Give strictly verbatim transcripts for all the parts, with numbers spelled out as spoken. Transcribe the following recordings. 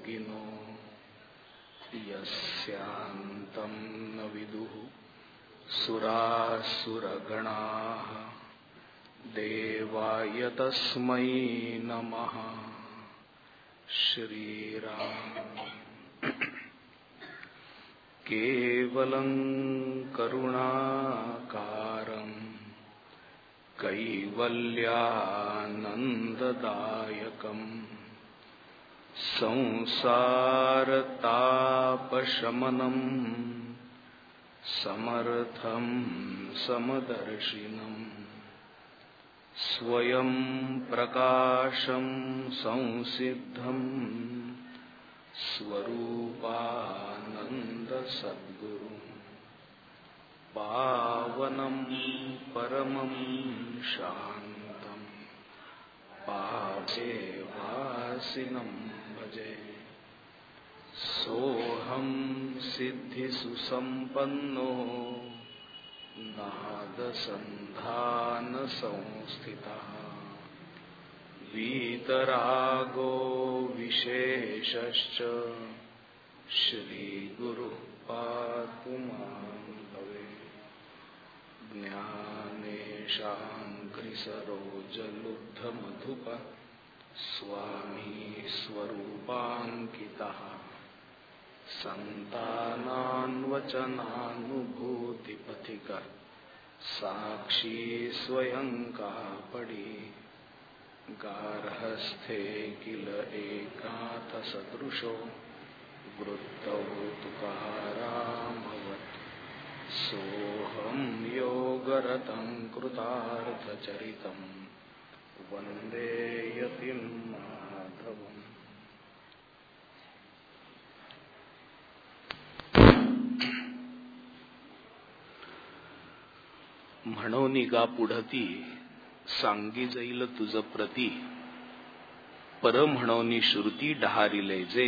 योगिनो यस्यान्तं न विदुः सुरासुरगणाः देवाय तस्मै नमः। श्रीराम केवलं करुणाकारं कैवल्यानन्ददायकं संसारतापशमनं समर्थं समदर्शिनं स्वयं प्रकाशं संसिद्धं स्वरूपानंद सद्गुरु पावनं परमं शान्तं पापेवासिनं भजे। सोऽहं सिद्धिसुसम्पन्नो नादसन्धानसंस्थितः वीतरागो विशेषश्च श्रीगुरुः पातु मां भवे। ज्ञानेशाङ्घ्रिसरोजलुब्धमधुप स्वामी स्वरूपाङ्कितः सन्तानान्वचनानुभूतिपथिक साक्षी स्वयं कापडी गार्हस्थ्ये किल एकान्तसदृशो वृत्तौ तुकारामवत्। सोऽहं योगरतं कृतार्थचरितं वन्दे यतिं माधवम्। म्हणोनी गा पुढती सांगी जाईल तुझ प्रती पर म्हणोनी श्रुती डहारिले जे।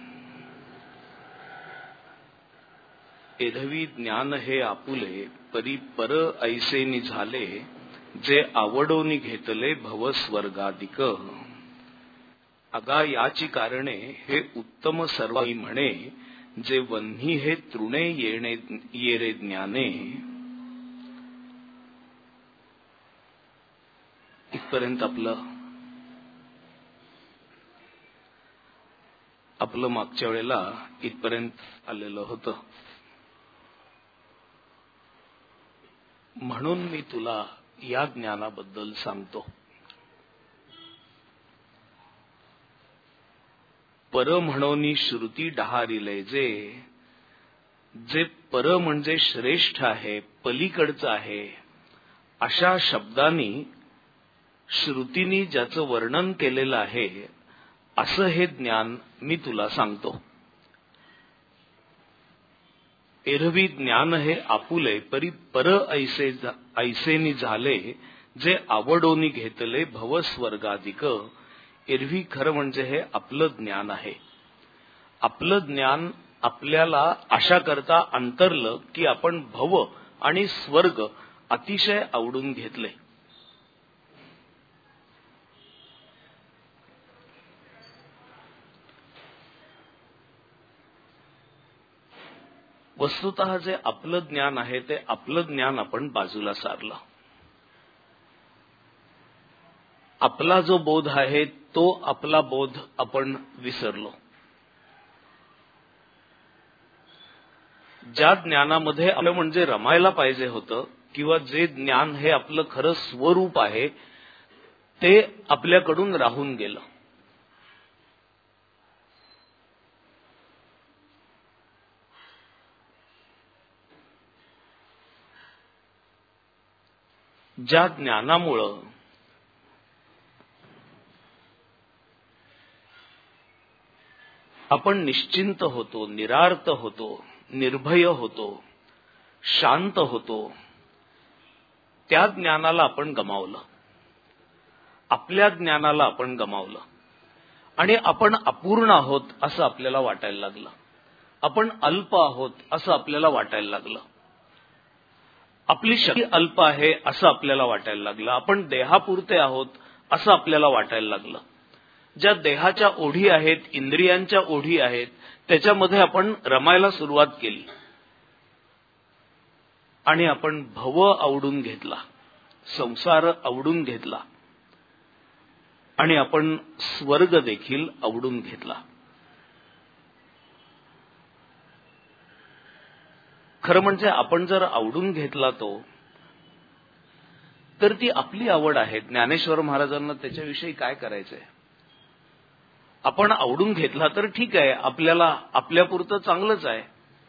एधवी ज्ञान हे आपुले परी पर ऐसेनी झाले जे आवडोनी घेतले भव स्वर्गादिक। अगा याची कारणे हे उत्तम सर्वाई म्हणे जे वन्ही हे तृणे येणे येरे ज्ञाने। इथपर्यंत आपलं आपलं मागच्या वेळेला इथपर्यंत आलेलं होतं। म्हणून मी तुला या ज्ञानाबद्दल सांगतो। पर म्हणोनी श्रुती डहारिले जे, जे पर म्हणजे श्रेष्ठ आहे, पलीकडचं आहे, अशा शब्दांनी श्रुतीनी ज्याचं वर्णन केलेलं आहे असं हे ज्ञान मी तुला सांगतो। एरवी ज्ञान हे आपुले परी पर ऐसे ऐसेनी झाले जे आवडोनी घेतले भव स्वर्गादिक। एरवी खरं म्हणजे हे आपलं ज्ञान आहे। आपलं ज्ञान आपल्याला अशा करता अंतरलं की आपण भव आणि स्वर्ग अतिशय आवडून घेतले। वस्तुतः जे आपलं ज्ञान आहे ते आपलं ज्ञान आपण बाजूला सारलं। आपला जो बोध आहे तो आपला बोध आपण विसरलो। ज्या ज्ञानामध्ये आपलं म्हणजे रमायला पाहिजे होतं किंवा जे ज्ञान हे आपलं खरं स्वरूप आहे ते आपल्याकडून राहून गेलं। ज्या ज्ञानामुळं आपण निश्चिंत होतो, निरार्थ होतो, निर्भय होतो, शांत होतो, त्या ज्ञानाला आपण गमावलं। आपल्या ज्ञानाला आपण गमावलं आणि आपण अपूर्ण आहोत असं आपल्याला वाटायला लागलं। आपण अल्प आहोत असं आपल्याला वाटायला लागलं। आपली शक्ती अल्प आहे असं आपल्याला वाटायला लागलं। आपण देहापुरते आहोत असं आपल्याला वाटायला लागलं। ज्या देहाच्या ओढी आहेत, इंद्रियांच्या ओढी आहेत, त्याच्यामध्ये आपण रमायला सुरुवात केली आणि आपण भव आवडून घेतला, संसार आवडून घेतला आणि आपण स्वर्ग देखील आवडून घेतला. खरं म्हणजे आपण जर आवडून घेतला तो, तर ती आपली आवड आहे. ज्ञानेश्वर महाराजांना त्याच्याविषयी काय करायचंय? आपण आवडून घेतला तर ठीक आहे, आपल्याला आपल्यापुरतं चांगलंच आहे.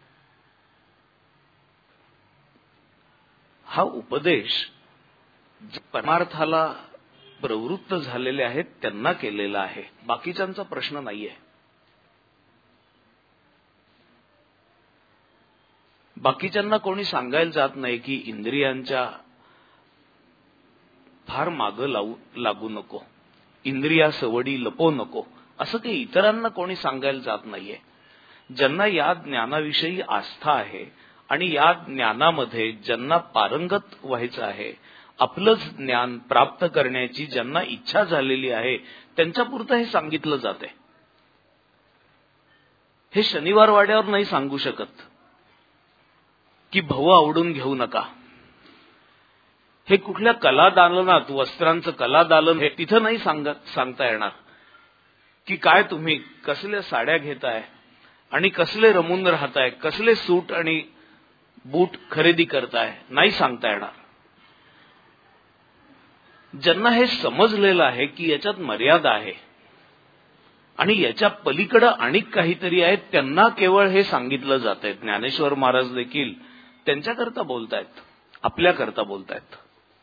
हा उपदेश परमार्थाला प्रवृत्त झालेले आहेत त्यांना केलेला आहे, बाकीच्यांचा प्रश्न नाहीये. बाकीच्यांना कोणी सांगायला जात नाही की इंद्रियांच्या फार मागं लावू लागू नको, इंद्रिया सवडी लपो नको, असं काही इतरांना कोणी सांगायला जात नाहीये. ज्यांना या ज्ञानाविषयी आस्था आहे आणि या ज्ञानामध्ये ज्यांना पारंगत व्हायचं आहे, आपलंच ज्ञान प्राप्त करण्याची ज्यांना इच्छा झालेली आहे, त्यांच्यापुरतं हे सांगितलं जाते. हे शनिवार वाड्यावर नाही सांगू शकत की भव आवडून घेऊ नका. हे कुठल्या कला दालनात, वस्त्रांचं कला दालन हे तिथं नाही सांगत सांगता येणार की काय तुम्ही कसल्या साड्या घेताय आणि कसले रमून राहताय, कसले सूट आणि बूट खरेदी करताय, नाही सांगता येणार. ज्यांना हे समजलेलं आहे की याच्यात मर्यादा आहे आणि याच्या पलीकडे अनेक काहीतरी आहे, त्यांना केवळ हे सांगितलं जातंय. ज्ञानेश्वर महाराज देखील त्यांच्याकरता बोलतायत, आपल्याकरता बोलतायत.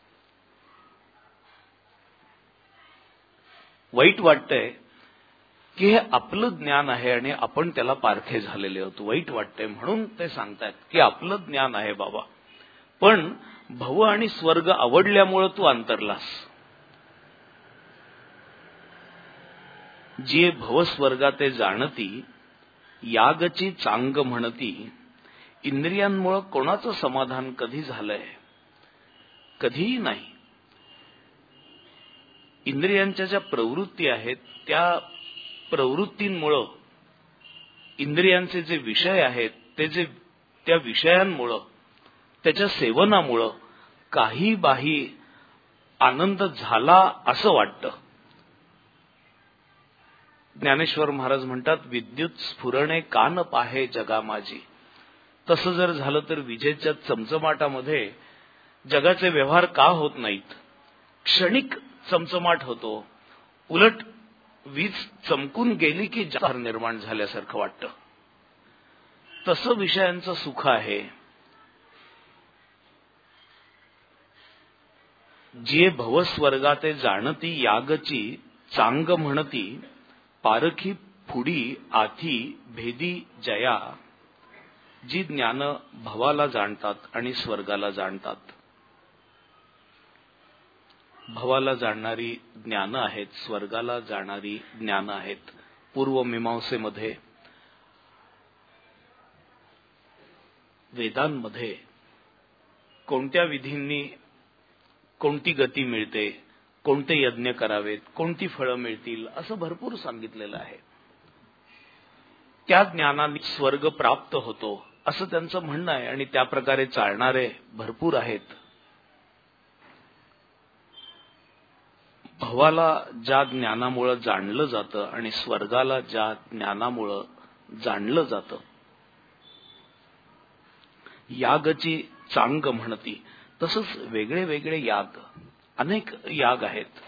वाईट वाटतंय की हे आपलं ज्ञान आहे आणि आपण त्याला पारखे झालेले होतो. वाईट वाटतंय म्हणून ते सांगतायत की आपलं ज्ञान आहे बाबा, पण भव आणि स्वर्ग आवडल्यामुळे तू अंतरलास. जे भव स्वर्गाते जाणती, यागची चांग म्हणती. इंद्रियांमुळे कोणाचं समाधान कधी झालंय? कधीही नाही. इंद्रियांच्या ज्या प्रवृत्ती आहेत त्या प्रवृत्तींमुळं, इंद्रियांचे जे विषय आहेत ते जे त्या विषयांमुळं, त्याच्या सेवनामुळं काही बाही आनंद झाला असं वाटतं. ज्ञानेश्वर महाराज म्हणतात, विद्युत स्फुरणे कान पाहे जगा माझी. तसं जर झालं तर विजेच्या चमचमाटामध्ये जगाचे व्यवहार का होत नाहीत? क्षणिक चमचमाट होतो, उलट वीज चमकून गेली की जहार निर्माण झाल्यासारखं वाटतं. तसं विषयांचं सुख आहे. जे भवस्वर्गाते जाणती, यागची चांग म्हणती. पारखी फुडी आथी भेदी जया. जी ज्ञान भवाला जाणतात आणि स्वर्गाला जाणतात. भवाला जाणणारी ज्ञान आहेत, स्वर्गाला जाणारी ज्ञान आहेत. पूर्वमीमांसेमध्ये, वेदांमध्ये कोणत्या विधींनी कोणती गती मिळते, कोणते यज्ञ करावेत, कोणती फळं मिळतील, असं भरपूर सांगितलेलं आहे. त्या ज्ञानाने स्वर्ग प्राप्त होतो असं त्यांचं म्हणणं आहे आणि त्या प्रकारे चालणारे भरपूर आहेत. भवाला ज्या ज्ञानामुळे जाणलं जातं आणि स्वर्गाला ज्या ज्ञानामुळे जाणलं जातं. यागची चांग म्हणती. तसंच वेगळे वेगळे याग, अनेक याग आहेत.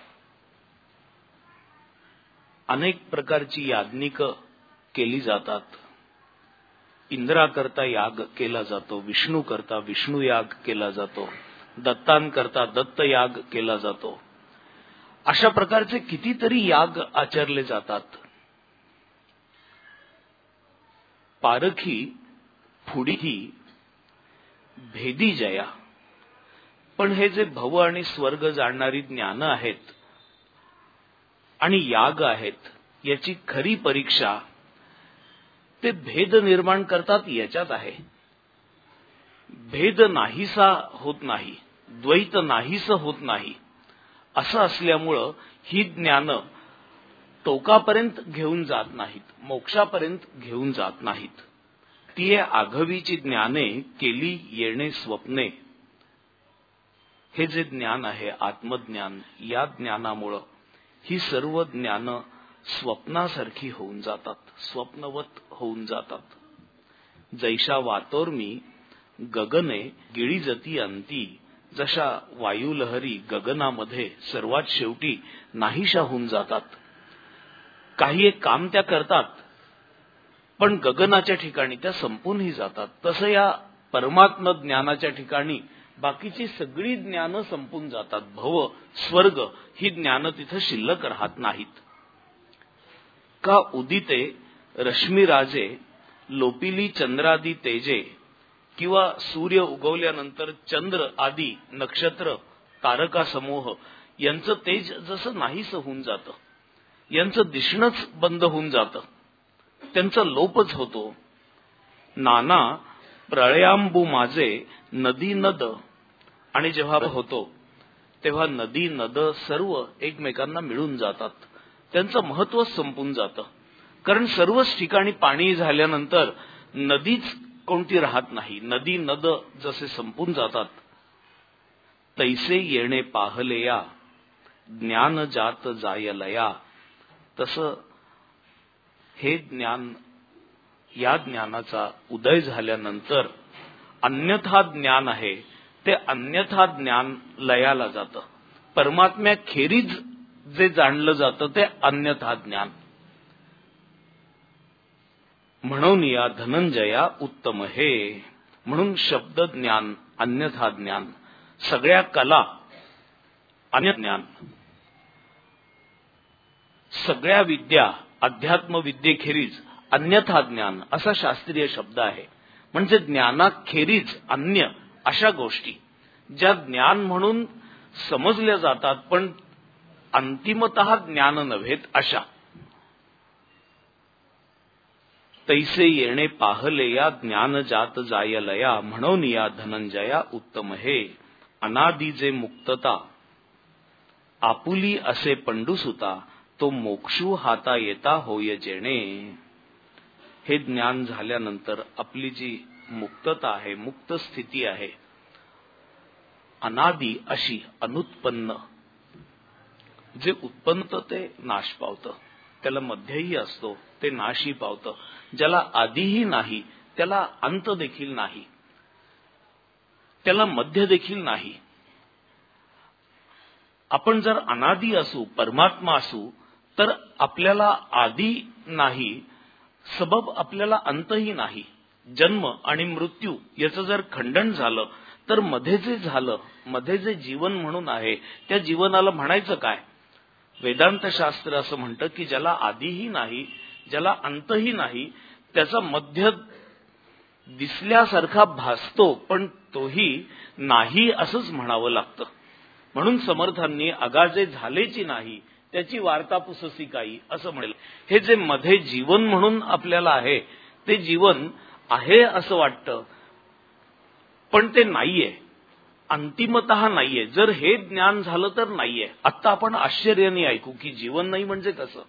अनेक प्रकारची याज्ञिक केली जातात. इंद्राकरता याग केला जातो, विष्णू करता विष्णू याग केला जातो, दत्तांकरता दत्त याग केला जातो. अशा प्रकारचे कितीतरी याग आचरले जातात. पारखी फुडी भेदी जया. पण हे जे भव आणि स्वर्ग जाणणारी ज्ञान आहेत आणि याग आहेत, याची खरी परीक्षा ते भेद निर्माण करतात याच्यात आहे. भेद नाहीसा होत नाही, द्वैत नाहीस होत नाही. असं असल्यामुळं ही ज्ञान टोकापर्यंत घेऊन जात नाहीत, मोक्षापर्यंत घेऊन जात नाहीत. ती आघवीची ज्ञाने केली येणे स्वप्ने. हे जे ज्ञान आहे आत्मज्ञान, या ज्ञानामुळं ही सर्व ज्ञान स्वप्नासारखी होऊन जातात, स्वप्नवत होऊन जातात. जैशा वातोर्मी गगने गिळीजती अंती. जशा वायुलहरी गगनामध्ये सर्वात शेवटी नाहीशा होऊन जातात. काही एक काम त्या करतात, पण गगनाच्या ठिकाणी त्या संपूनही जातात. तसं या परमात्म ज्ञानाच्या ठिकाणी बाकीची सगळी ज्ञानं संपून जातात. भव, स्वर्ग ही ज्ञानं तिथं शिल्लक राहत नाहीत. का उदिते रश्मीराजे लोपिली चंद्रादी तेजे. किंवा सूर्य उगवल्यानंतर चंद्र आदी नक्षत्र तारका समूह यांचं तेज जसं नाहीसं होऊन जातं, यांचं दिसणंच बंद होऊन जातं, त्यांचा लोपच होतो. नाना प्रळयांबू माझे नदी नद. आणि जेव्हा होतो तेव्हा नदी नद सर्व एकमेकांना मिळून जातात, त्यांचं महत्वच संपून जातं. कारण सर्वच ठिकाणी पाणी झाल्यानंतर नदीच कोणती राहत नाही. नदी नद जसे संपून जातात तैसे येणे पाहलेया ज्ञान जात जायलया. तसं हे ज्ञान, या ज्ञानाचा उदय झाल्यानंतर अन्यथा ज्ञान आहे ते अन्यथा ज्ञान लयाला जातं. परमात्म्याखेरीज जे जाणलं जातं ते अन्यथा ज्ञान. म्हणून या धनंजया उत्तम हे. म्हणून शब्द ज्ञान अन्यथा ज्ञान, सगळ्या कला अन्य ज्ञान, सगळ्या विद्या अध्यात्म विद्येखेरीज अन्यथा ज्ञान असा शास्त्रीय शब्द आहे. म्हणजे ज्ञानाखेरीज अन्य अशा गोष्टी ज्या ज्ञान म्हणून समजल्या जातात पण अंतिमतः ज्ञान नव्हेत अशा. तैसे येणे पाहले या ज्ञान जात जायलया. म्हणून या धनंजया उत्तम हे. अनादी जे मुक्तता आपुली असे पंडुसुता. तो मोक्षू हाता येता होय जेणे. हे ज्ञान झाल्यानंतर आपली जी मुक्तता आहे, मुक्त स्थिती आहे, अनादी अशी अनुत्पन्न. जे उत्पन्न ते नाश पावतं, त्याला मध्यही असतो ते नाशही पावतं. ज्याला आदिही नाही त्याला अंत देखील नाही, त्याला मध्य देखील नाही. आपण जर अनादी असू, परमात्मा असू, तर आपल्याला आदी नाही, सबब आपल्याला अंतही नाही. जन्म आणि मृत्यू याचं जर खंडन झालं तर मध्ये जे झालं, मध्ये जे जीवन म्हणून आहे त्या जीवनाला म्हणायचं काय? वेदांत शास्त्र असं म्हणतं की ज्याला आदिही नाही, ज्याला अंतही नाही, त्याचा मध्य दिसल्यासारखा भासतो पण तोही नाही असंच म्हणावं लागतं. म्हणून समर्थांनी अगाजे झालेची नाही त्याची वार्ता पुससी काही असं म्हणेल. हे जे मध्ये जीवन म्हणून आपल्याला आहे ते जीवन आहे असं वाटतं पण ते नाहीये, अंतिमतः नाहीये. जर हे ज्ञान झालं तर नाहीये. आता आपण आश्चर्याने ऐकू की जीवन नाही म्हणजे कसं.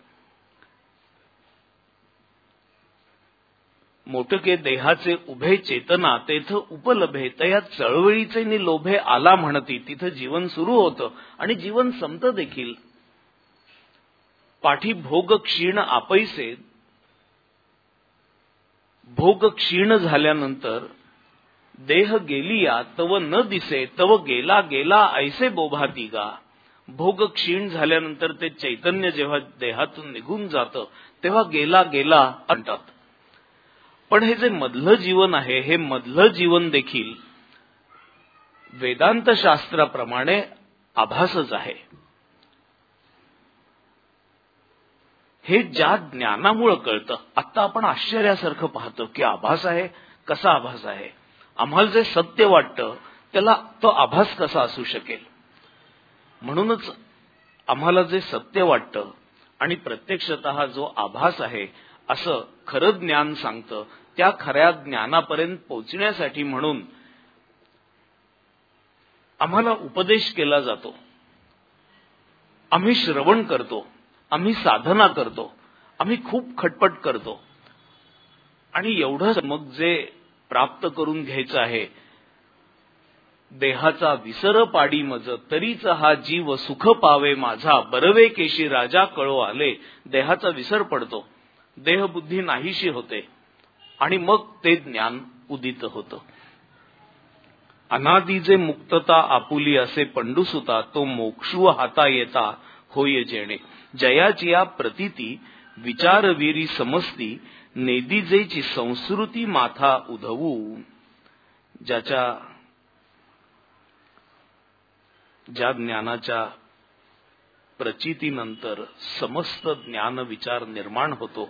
मोठके देहाचे उभे चेतना तेथ उपलभे. तया चळवळीचे नि लोभे आला म्हणती. तिथं जीवन सुरू होतं आणि जीवन संपतं देखील. पाठी भोग क्षीण आपैसे. भोग क्षीण झाल्यानंतर देह गेलिया तव न दिसे. तव गेला गेला ऐसे बोभाती गा. भोग क्षीण झाल्यानंतर ते चैतन्य जेव्हा देहातून निघून जातं तेव्हा गेला गेला म्हणतात. पण हे जे मधलं जीवन आहे, हे मधलं जीवन देखील वेदांत शास्त्राप्रमाणे आभासच आहे. हे ज्या ज्ञानामुळे कळतं. आता आपण आश्चर्यासारखं पाहतो की आभास आहे, कसा आभास आहे. आम्हाला जे सत्य वाटतं त्याला तो आभास कसा असू शकेल. म्हणूनच आम्हाला जे सत्य वाटतं आणि प्रत्यक्षतः जो आभास आहे असं खरं ज्ञान सांगतं, त्या खऱ्या ज्ञानापर्यंत पोहोचण्यासाठी म्हणून आम्हाला उपदेश केला जातो, आम्ही श्रवण करतो. आम्ही साधना करतो, आम्ही खूप खटपट करतो, आणि एवढंच मग जे प्राप्त करून घ्यायचं आहे, देहाचा विसर पाडी मज तरीच हा जीव सुख पावे माझा, बरवे केशी राजा कळो आले. देहाचा विसर पडतो, देहबुद्धी नाहीशी होते, आणि मग ते ज्ञान उदित होतं. अनादी जे मुक्तता आपुली असे पंडुसुता, तो मोक्षू हाता येता होय जेणे. जयाची या प्रतीती विचारवीरी समस्ती, नेदीजेची संस्कृती माथा उधवू. ज्याच्या ज्या ज्ञानाच्या प्रचितीनंतर समस्त ज्ञान विचार निर्माण होतो,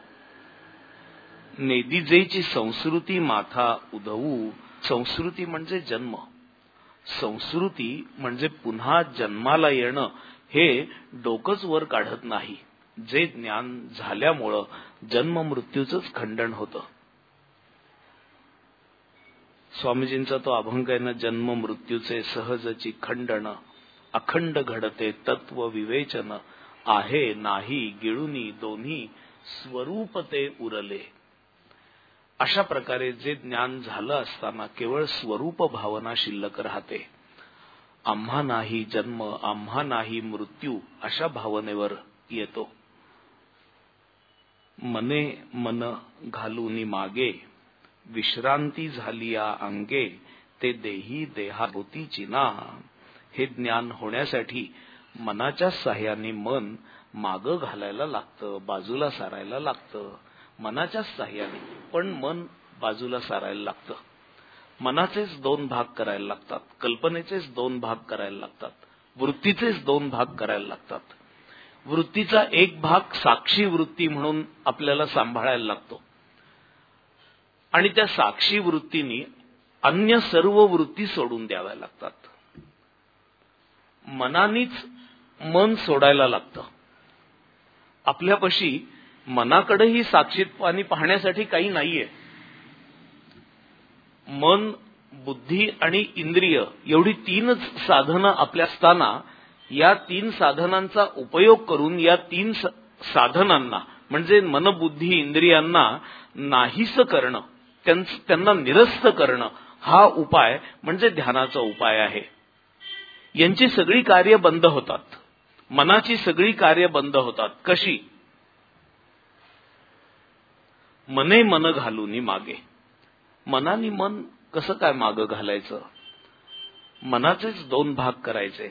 नेदीजेची संस्कृती माथा उधवू. संस्कृती म्हणजे जन्म, संस्कृती म्हणजे पुन्हा जन्माला येणं. हे डोकंच वर काढत नाही. जे ज्ञान झाल्यामुळं जन्म मृत्यूचंच खंडन होतं. स्वामीजींचा तो अभंग आहे ना, जन्म मृत्यूचे सहजची खंडन, अखंड घडते तत्व विवेचन, आहे नाही गिळुनी दोन्ही स्वरूप ते उरले. अशा प्रकारे जे ज्ञान झालं असताना केवळ स्वरूप भावना शिल्लक राहते. आम्हा नाही जन्म, आम्हा नाही मृत्यू, अशा भावनेवर येतो. मने मन घालूनी मागे, विश्रांती झाली या अंगे, ते देही देहाभूतीची ना. हे ज्ञान होण्यासाठी मनाच्या साह्याने मन मागं घालायला लागतं, बाजूला सारायला लागतं. मनाच्या साह्याने, पण मन बाजूला सारायला लागतं. मनाचेच दोन भाग करायला लागतात, कल्पनेचेच दोन भाग करायला लागतात, वृत्तीचेच दोन भाग करायला लागतात. वृत्तीचा एक भाग साक्षी वृत्ती म्हणून आपल्याला सांभाळायला लागतो, आणि त्या साक्षी वृत्तीने अन्य सर्व वृत्ती सोडून द्याव्या लागतात. मनानीच मन सोडायला लागतं. आपल्यापाशी मनाकडेही साक्षीत्वानी पाहण्यासाठी काही नाहीये. मन, बुद्धी आणि इंद्रिय एवढी तीनच साधनं आपल्या असताना या तीन साधनांचा उपयोग करून या तीन साधनांना म्हणजे मन, बुद्धी, इंद्रियांना नाहीस करणं, त्यांना निरस्त करणं, हा उपाय म्हणजे ध्यानाचा उपाय आहे. यांची सगळी कार्य बंद होतात. मनाची सगळी कार्य बंद होतात. कशी? मने मन घालूनी मागे. मनाने मन कसं काय मागं घालायचं? मनाचेच दोन भाग करायचे.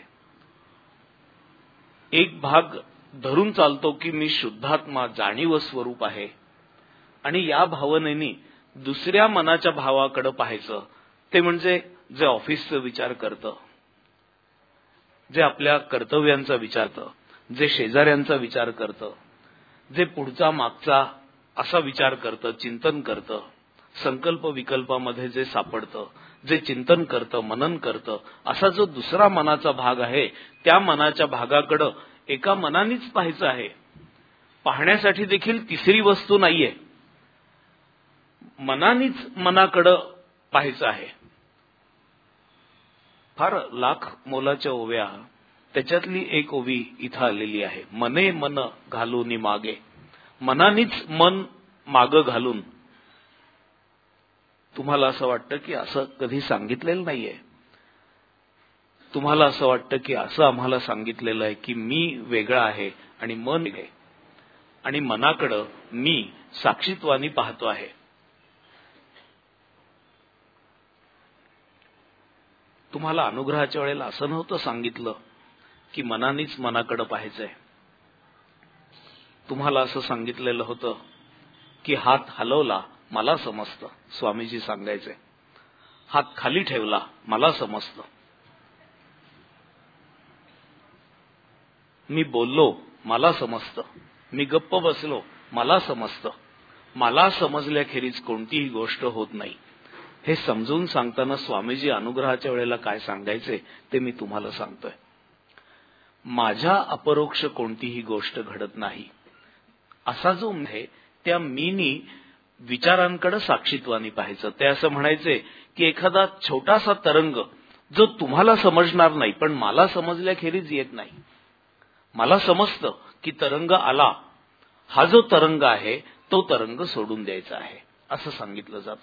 एक भाग धरून चालतो की मी शुद्धात्मा, जाणीव स्वरूप आहे, आणि या भावनेने दुसऱ्या मनाच्या भावाकडे पाहायचं. ते म्हणजे जे ऑफिसचा विचार करतं, जे आपल्या कर्तव्यांचा विचार करतं, जे शेजाऱ्यांचा विचार करतं, जे पुढचा मागचा असा विचार करतं, चिंतन करतं, संकल्प विकल्पामध्ये जे सापडतं, जे चिंतन करतं, मनन करतं, असा जो दुसरा मनाचा भाग आहे, त्या मनाच्या भागाकडं एका मनानेच पाहायचं आहे. पाहण्यासाठी देखील तिसरी वस्तू नाहीये. मनानेच मनाकडं पाहायचं आहे. फार लाख मोलाच्या ओव्या, त्याच्यातली एक ओवी इथं आलेली आहे. मने मन घालूनी मागे. मनानेच मन मागं घालून. तुम्हाला असं वाटतं की असं कधी सांगितलेलं नाहीये. तुम्हाला असं वाटतं की असं आम्हाला सांगितलेलं आहे की मी वेगळा आहे आणि मन आहे, आणि मनाकडं मी साक्षीत्वानी पाहतो आहे. तुम्हाला अनुग्रहाच्या वेळेला असं नव्हतं सांगितलं की मनानेच मनाकडे पाहायचंय. तुम्हाला असं सांगितलेलं होतं की हात हलवला मला समजतं, स्वामीजी सांगायचे. हात खाली ठेवला मला समजतं. मी बोललो मला समजतं. मी गप्प बसलो मला समजतं. मला समजल्याखेरीज कोणतीही गोष्ट होत नाही. हे समजून सांगताना स्वामीजी अनुग्रहाच्या वेळेला काय सांगायचे ते मी तुम्हाला सांगतोय. माझ्या अपरोक्ष कोणतीही गोष्ट घडत नाही. असा जो आहे त्या मीनी विचारांकडे साक्षीत्वानी पाहायचं. ते असं म्हणायचे की एखादा छोटासा तरंग जो तुम्हाला समजणार नाही पण मला समजल्याखेरीज येत नाही. मला समजतं की तरंग आला, हा जो तरंग आहे तो तरंग सोडून द्यायचा आहे असं सांगितलं जातं.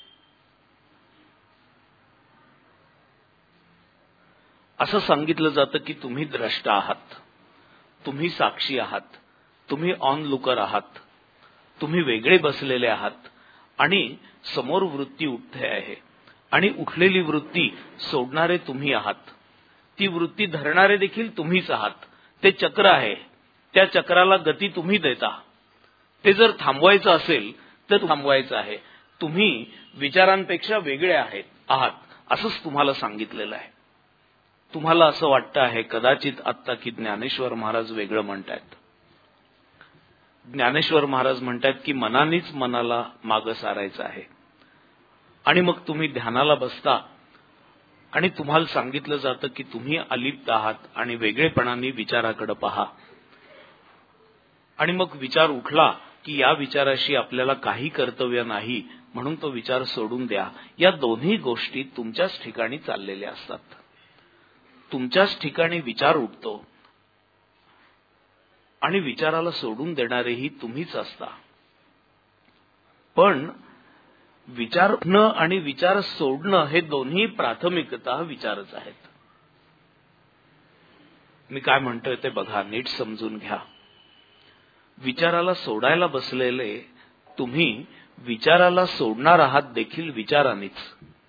असं सांगितलं जातं की तुम्ही द्रष्टा आहात, तुम्ही साक्षी आहात, तुम्ही ऑन लुकर आहात, तुम्ही वेगळे बसलेले आहात आणि समोर वृत्ती उठते आहे आणि उठलेली वृत्ती सोडणारे तुम्ही आहात. ती वृत्ती धरणारे देखील तुम्हीच आहात. ते चक्र आहे, त्या चक्राला गती तुम्ही देता. ते जर थांबवायचं असेल तर थांबवायचं आहे. तुम्ही विचारांपेक्षा वेगळे आहेत आहात असंच तुम्हाला सांगितलेलं आहे. तुम्हाला असं वाटतं आहे कदाचित आत्ता की ज्ञानेश्वर महाराज वेगळं म्हणतायत. ज्ञानेश्वर महाराज म्हणतात की मनानेच मनाला मागं सारायचं आहे आणि मग तुम्ही ध्यानाला बसता आणि तुम्हाला सांगितलं जातं की तुम्ही अलिप्त आहात आणि वेगळेपणाने विचाराकडे पहा. आणि मग विचार उठला की या विचाराशी आपल्याला काही कर्तव्य नाही म्हणून तो विचार सोडून द्या. या दोन्ही गोष्टी तुमच्याच ठिकाणी चाललेल्या असतात. तुमच्याच ठिकाणी विचार उठतो आणि विचाराला सोडून देणारेही तुम्हीच असता. पण विचार उठणं आणि विचार सोडणं हे दोन्ही प्राथमिकता विचारच आहेत. मी काय म्हणतोय ते बघा, नीट समजून घ्या. विचाराला सोडायला बसलेले तुम्ही विचाराला सोडणार आहात देखील विचारानेच.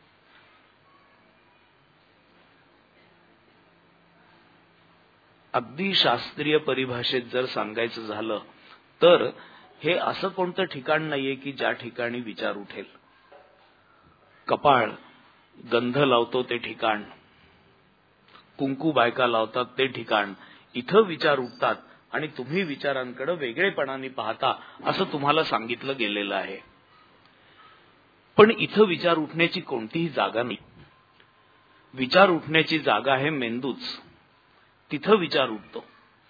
अगदी शास्त्रीय परिभाषेत जर सांगायचं झालं तर हे असं कोणतं ठिकाण नाहीये की ज्या ठिकाणी विचार उठेल. कपाळ गंध लावतो ते ठिकाण, कुंकू बायका लावतात ते ठिकाण, इथं विचार उठतात आणि तुम्ही विचारांकडे वेगळेपणाने पाहता असं तुम्हाला सांगितलं गेलेलं आहे. पण इथं विचार उठण्याची कोणतीही जागा नाही. विचार उठण्याची जागा आहे मेंदूच. तिथं विचार उठतो.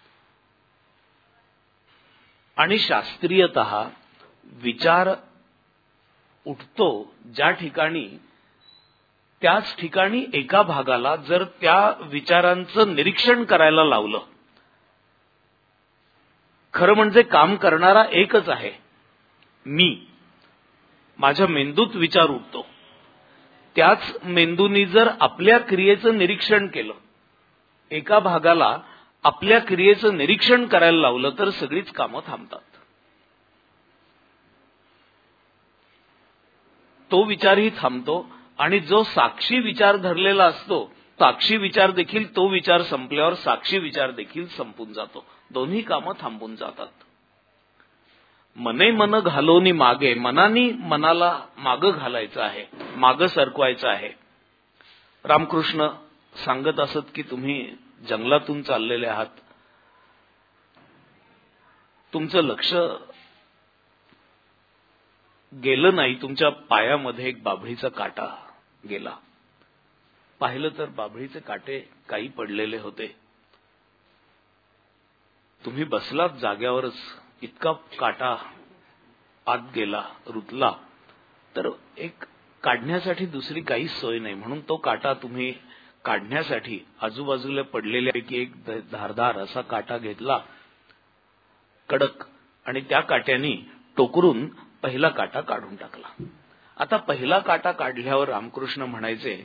आणि शास्त्रीयतः विचार उठतो ज्या ठिकाणी, त्याच ठिकाणी एका भागाला जर त्या विचारांचं निरीक्षण करायला लावलं. खरं म्हणजे काम करणारा एकच आहे, मी. माझ्या मेंदूत विचार उठतो. त्याच मेंदूनी जर आपल्या क्रियेचं निरीक्षण केलं, एका भागाला आपल्या क्रियेचं निरीक्षण करायला लावलं तर सगळीच कामं थांबतात. तो विचारही थांबतो आणि जो साक्षी विचार धरलेला असतो, साक्षी विचार देखील, तो विचार संपल्यावर साक्षी विचार देखील संपून जातो. दोन्ही कामं थांबून जातात. मने मन घालोनी मागे, मनानी मनाला मागं घालायचं आहे, मागं सरकवायचं आहे. रामकृष्ण सांगत असत की तुम्ही जंगलातून चाललेले आहात, तुमचं लक्ष गेलं नाही, तुमच्या पायामध्ये एक बाभळीचा काटा गेला. पाहिलं तर बाभळीचे काटे काही पडलेले होते. तुम्ही बसलात जाग्यावरच, इतका काटा आत गेला, रुतला, तर एक काढण्यासाठी दुसरी काहीच सोय नाही. म्हणून तो काटा तुम्ही काढण्यासाठी आजूबाजूला पडलेल्यापैकी एक धारदार असा काटा घेतला, कडक, आणि त्या काट्याने टोकरून पहिला काटा काढून टाकला. आता पहिला काटा काढल्यावर रामकृष्ण म्हणायचे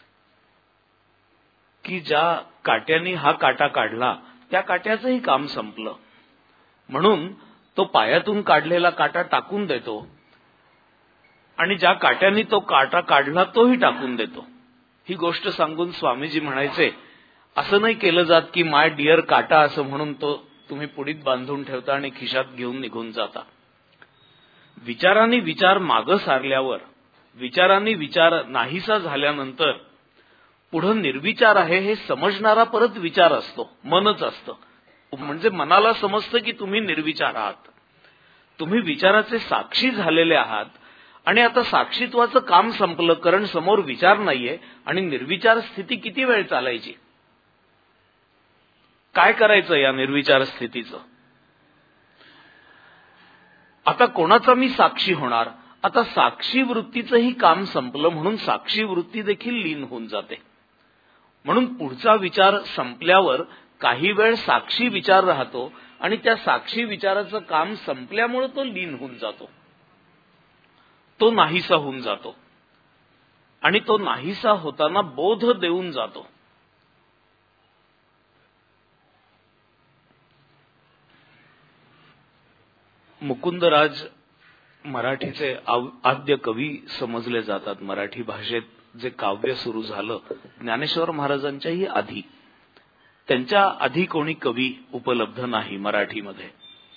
की ज्या काट्याने हा काटा काढला त्या काट्याचंही काम संपलं, म्हणून तो पायातून काढलेला काटा टाकून देतो आणि ज्या काट्याने तो काटा काढला तोही टाकून देतो. ही गोष्ट सांगून स्वामीजी म्हणायचे, असं नाही केलं जात की माय डिअर काटा असं म्हणून तो तुम्ही पुढीत बांधून ठेवता आणि खिशात घेऊन निघून जाता. विचारांनी विचार मागं सारल्यावर, विचारांनी विचार नाहीसा झाल्यानंतर पुढं निर्विचार आहे हे समजणारा परत विचार असतो, मनच असतं. म्हणजे मनाला समजतं की तुम्ही निर्विचार आहात, तुम्ही विचाराचे साक्षी झालेले आहात. आणि आता साक्षीत्वाचं काम संपलं, कारण समोर विचार नाहीये आणि निर्विचार स्थिती किती वेळ चालायची. काय करायचं या निर्विचार स्थितीचं? आता कोणाचा मी साक्षी होणार? आता साक्षी वृत्तीचंही काम संपलं, म्हणून साक्षी वृत्ती देखील लीन होऊन जाते. म्हणून पुढचा विचार संपल्यावर काही वेळ साक्षी विचार राहतो आणि त्या साक्षी विचाराचं काम संपल्यामुळे तो लीन होऊन जातो, तो नाहीसा होऊन जातो आणि तो नाहीसा होताना बोध देऊन जातो. मुकुंदराज मराठीचे आद्य कवी समजले जातात. मराठी भाषेत जे काव्य सुरू झालं ज्ञानेश्वर महाराजांच्याही आधी, त्यांच्या आधी कोणी कवी उपलब्ध नाही मराठीमध्ये.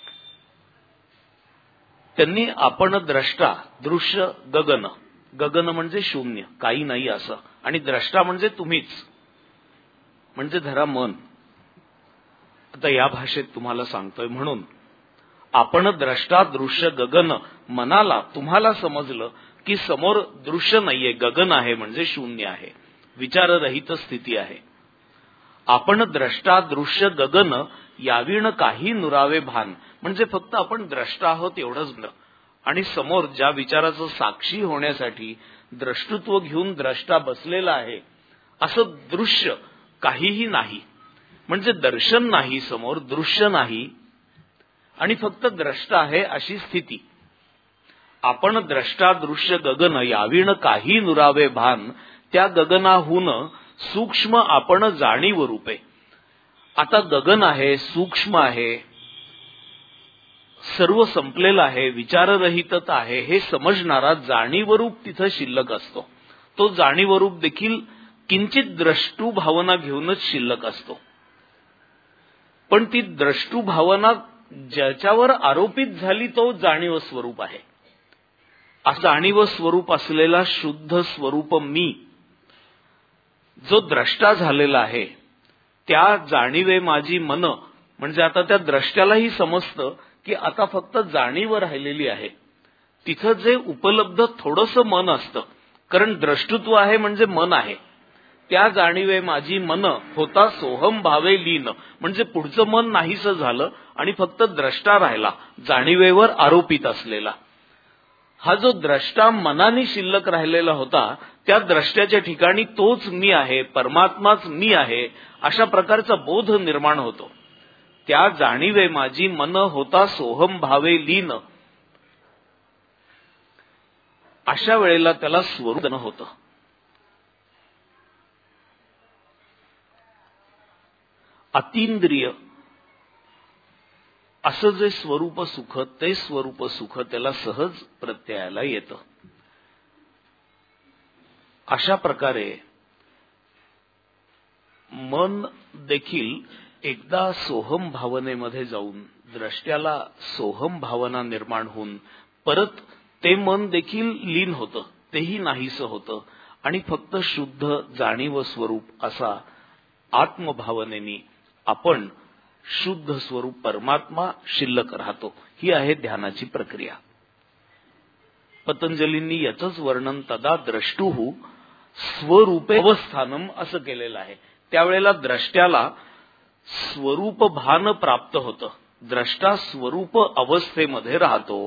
त्यांनी आपण द्रष्टा, दृश्य गगन, गगन म्हणजे शून्य, काही नाही असं, आणि द्रष्टा म्हणजे तुम्हीच, म्हणजे धरा मन. आता या भाषेत तुम्हाला सांगतोय म्हणून आपण द्रष्टा दृश्य गगन मनाला तुम्हाला समजलं की समोर दृश्य नाहीये, गगन आहे म्हणजे शून्य आहे, विचाररहित स्थिती आहे. आपण द्रष्टा दृश्य गगन यावीण काही नुरावे भान, म्हणजे फक्त आपण द्रष्टा आहोत एवढंच, आणि समोर ज्या विचाराचं साक्षी होण्यासाठी द्रष्टृत्व घेऊन द्रष्टा बसलेला आहे असं दृश्य काहीही नाही, म्हणजे दर्शन नाही, समोर दृश्य नाही आणि फक्त द्रष्टा आहे अशी स्थिती. आपण द्रष्टा दृश्य गगन यावीण काही नुरावे भान, त्या गगनाहून सूक्ष्म आपण जाणीव रूपे. आता गगन आहे, सूक्ष्म आहे, सर्व संपलेलं आहे, विचाररहितता आहे, हे समजणारा जाणीवरूप तिथं शिल्लक असतो. तो जाणीवरूप देखील किंचित द्रष्टू भावना घेऊनच शिल्लक असतो. पण ती द्रष्टू भावना ज्याच्यावर आरोपित झाली तो जाणीव स्वरूप आहे. जाणीव स्वरूप असलेला शुद्ध स्वरूप मी जो द्रष्टा झालेला आहे, त्या जाणीवे माझी मन, म्हणजे आता त्या द्रष्ट्यालाही समजतं की आता फक्त जाणीव राहिलेली आहे. तिथं जे उपलब्ध थोडंसं मन असतं, कारण द्रष्टृत्व आहे म्हणजे मन आहे. त्या जाणीवे माझी मन होता सोहम भावे लीन, म्हणजे पुढचं मन नाहीसं झालं आणि फक्त द्रष्टा राहिला, जाणीवेवर आरोपित असलेला. हा जो द्रष्टा मनाने शिल्लक राहिलेला होता, त्या द्रष्ट्याच्या ठिकाणी तोच मी आहे, परमात्माच मी आहे, अशा प्रकारचा बोध निर्माण होतो. त्या जाणीवे माझी मन होता सोहम भावे लीन, अशा वेळेला त्याला स्वरूप होतं. अतींद्रिय असं जे स्वरूप सुख, ते स्वरूप सुख त्याला सहज प्रत्ययाला येतं. अशा प्रकारे मन देखील एकदा सोहम भावनेमध्ये जाऊन द्रष्ट्याला सोहम भावना निर्माण होऊन परत ते मन देखील लीन होतं, तेही नाहीसं होतं आणि फक्त शुद्ध जाणीव स्वरूप असा आत्मभावनेनी आपण शुद्ध स्वरूप परमात्मा शिल्लक राहतो. ही आहे ध्यानाची प्रक्रिया. पतंजलींनी याचंच वर्णन तदा द्रष्टुः स्वरूपे अवस्थानम असं केलेलं आहे. त्यावेळेला द्रष्ट्याला स्वरूप भान प्राप्त होतं, द्रष्टा स्वरूप अवस्थेमध्ये राहतो.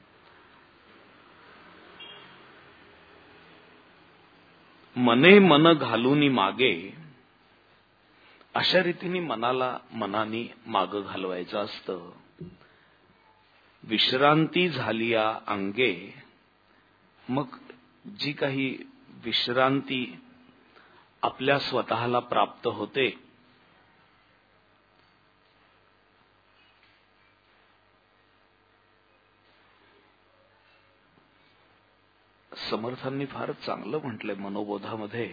मने मन घालूनी मागे, अशा रीतीने मनाला मनाने माग घालवायचं असतं. विश्रांती झालिया अंगे, मग जी काही विश्रांती आपल्या स्वतःला प्राप्त होते, समर्थांनी फार चांगलं म्हटलंय मनोबोधामध्ये,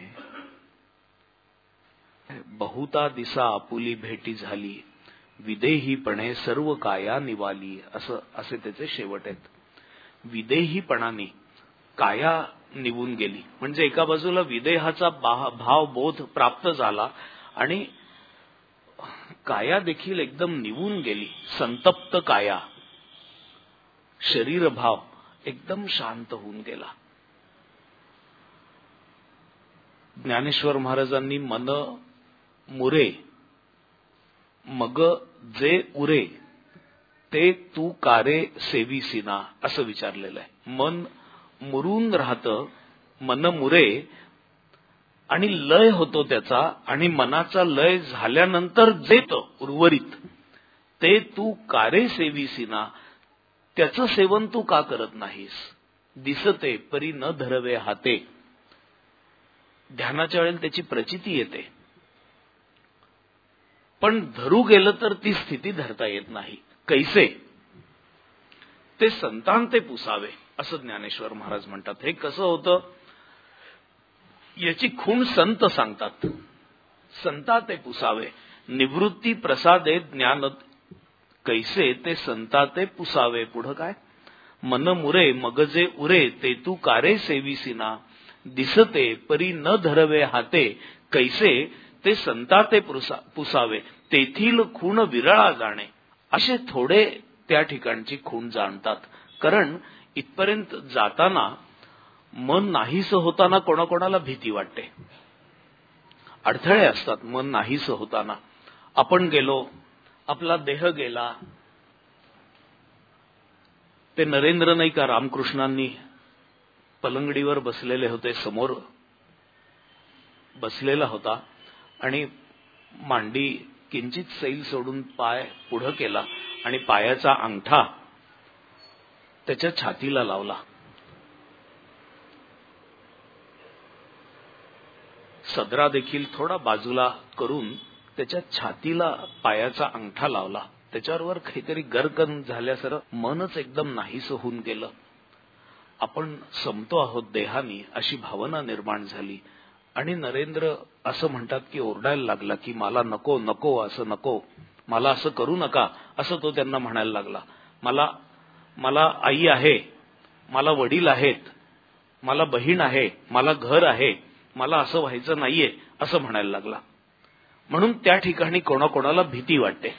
बहुता दिसा आपुली भेटी झाली, विदेहीपणे सर्व काया निवाली, असं असे त्याचे शेवट आहेत. विदेहीपणाने काया निवून गेली, म्हणजे एका बाजूला विदेहाचा भाव बोध प्राप्त झाला आणि काया देखील एकदम निवून गेली. संतप्त काया, शरीर भाव एकदम शांत होऊन गेला. ज्ञानेश्वर महाराजांनी मन मुरे मग जे उरे ते तू कारे सेविसिना असं विचारलेलं आहे. मन मुरून राहतं, मन मुरे आणि लय होतो त्याचा, आणि मनाचा लय झाल्यानंतर जेत उर्वरित ते तू कारे सेविसीना, त्याचं सेवन तू का करत नाहीस? दिसते परी न धरवे हाते, ध्यानाच्या वेळेला त्याची प्रचिती येते, पण धरू गेलं तर ती स्थिती धरता येत नाही. कैसे? ते संतान ते पुसावे, असं ज्ञानेश्वर महाराज म्हणतात. हे कसं होतं याची खूण संत सांगतात. संता ते पुसावे, निवृत्ती प्रसादे ज्ञान कैसे ते संता ते पुसावे. पुढं काय? मन मुरे मगजे उरे, ते तू कारे सेविसीना, दिसते परी न धरवे हाते, कैसे ते संता ते पुसावे. तेथील खूण विरळा जाणे, असे थोडे त्या ठिकाणची खूण जाणतात. कारण इथपर्यंत जाताना मन नाहीसं होताना कोणाकोणाला भीती वाटते, अडथळे असतात. मन नाहीसं होताना आपण गेलो, आपला देह गेला. ते नरेंद्र नाही का रामकृष्णांनी पलंगडीवर बसलेले होते, समोर बसलेला होता आणि मांडी किंचित सैल सोडून पाय पुढं केला आणि पायाचा अंगठा त्याच्या छातीला लावला. सदरा देखील थोडा बाजूला करून त्याच्या छातीला पायाचा अंगठा लावला. त्याच्यावर काहीतरी गरकन झाल्यासारखं मनच एकदम नाहीसं होऊन गेलं. आपण संपतो आहोत देहानी अशी भावना निर्माण झाली. आणि नरेंद्र असं म्हणतात की ओरडायला लागला की मला नको नको, असं नको, मला असं करू नका, असं तो त्यांना म्हणायला लागला. मला मला आई आहे, मला वडील आहेत, मला बहीण आहे, मला घर आहे, मला असं व्हायचं नाहीये, असं म्हणायला लागला. म्हणून त्या ठिकाणी कोणाकोणाला भीती वाटते.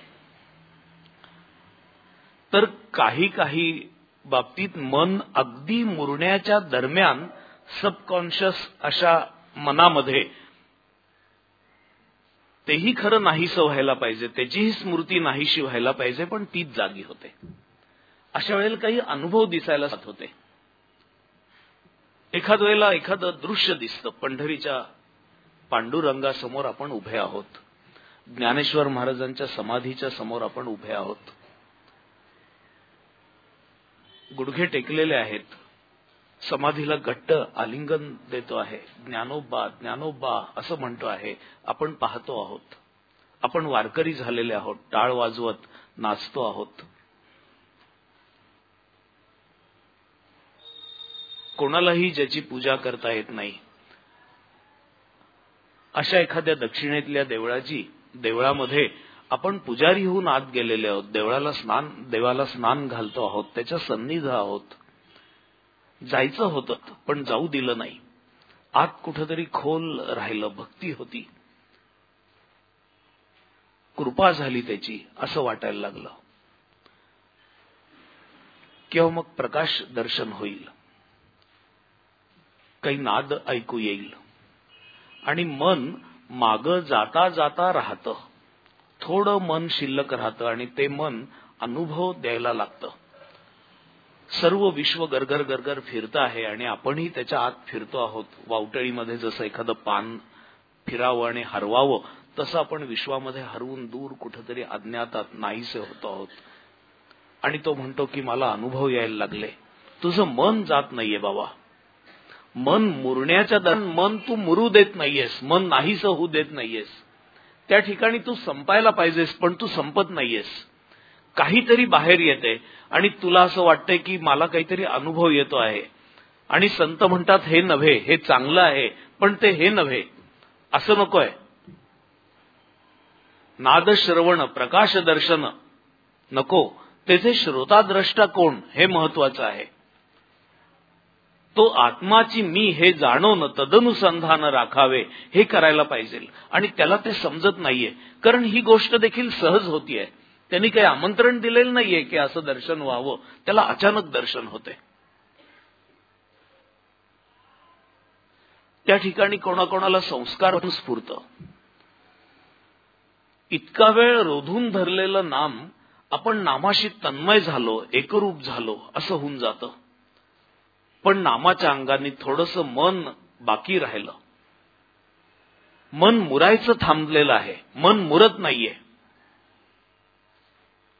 तर काही काही बाबतीत मन अगदी मुरण्याच्या दरम्यान सबकॉन्शियस अशा मनामध्ये तेही खरं नाहीसं व्हायला पाहिजे, त्याचीही स्मृती नाहीशी व्हायला पाहिजे, पण तीच जागी होते. अशा वेळेला काही अनुभव दिसायला जात होते. एखाद वेळेला एखादं दृश्य दिसतं. पंढरीच्या पांडुरंगासमोर आपण उभे आहोत, ज्ञानेश्वर महाराजांच्या समाधीच्या समोर आपण उभे आहोत, गुडघे टेकलेले आहेत, समाधीला घट्ट आलिंगन देतो आहे, ज्ञानोबा ज्ञानोबा असं म्हणतो आहे. आपण पाहतो आहोत, आपण वारकरी झालेले आहोत, टाळ वाजवत नाचतो आहोत. कोणालाही ज्याची पूजा करता येत नाही अशा एखाद्या दक्षिणेतल्या देवळाची देवळामध्ये आपण पुजारी होऊन आत गेलेले आहोत, देवळाला स्नान देवाला स्नान घालतो आहोत, त्याच्या सन्निध आहोत. जायचं होतं पण जाऊ दिलं नाही. आत कुठेतरी खोल राहिलं, भक्ती होती, कृपा झाली त्याची, असं वाटायला लागलं. किंवा मग प्रकाश दर्शन होईल, काही नाद ऐकू येईल आणि मन माग जाता जाता राहतं. थोडं मन शिल्लक राहतं आणि ते मन अनुभव द्यायला लागतं. सर्व विश्व गरगर गरगर फिरतं आहे आणि आपणही त्याच्या आत फिरतो आहोत. वावटळीमध्ये जसं एखादं पान फिरावं आणि हरवावं तसं आपण विश्वामध्ये हरवून दूर कुठेतरी अज्ञातात नाहीसे होतो आहोत. आणि तो म्हणतो की मला अनुभव यायला लागले. तुझं मन जात नाहीये बाबा, मन मुरण्याच्या दरम्यान मन तू मुरू देत नाहीयेस, मन नाहीसं होऊ देत नाहीयेस. त्या ठिकाणी तू संपायला पाहिजेस पण तू संपत नाहीयेस. काहीतरी बाहेर येते आणि तुला असं वाटतंय की मला काहीतरी अनुभव येतो आहे. आणि संत म्हणतात हे नव्हे, हे चांगलं आहे पण ते हे नव्हे, असं नकोय. नाद श्रवण प्रकाश दर्शन नको, त्याचे श्रोताद्रष्टा कोण हे महत्वाचं आहे. तो आत्माची मी हे जाणून तदनुसंधान राखावे हे करायला पाहिजे. आणि त्याला ते समजत नाहीये कारण ही गोष्ट देखील सहज होतीये. त्यांनी काही आमंत्रण दिलेलं नाहीये की असं दर्शन व्हावं, त्याला अचानक दर्शन होते. त्या ठिकाणी कोणाकोणाला संस्कार स्फुरत. इतका वेळ रोधून धरलेलं नाम आपण नामाशी तन्मय झालो, एकरूप झालो असं होऊन जातं. पण नामाच्या अंगाने थोडंसं मन बाकी राहिलं. मन मुरायचं थांबलेलं आहे, मन मुरत नाहीये.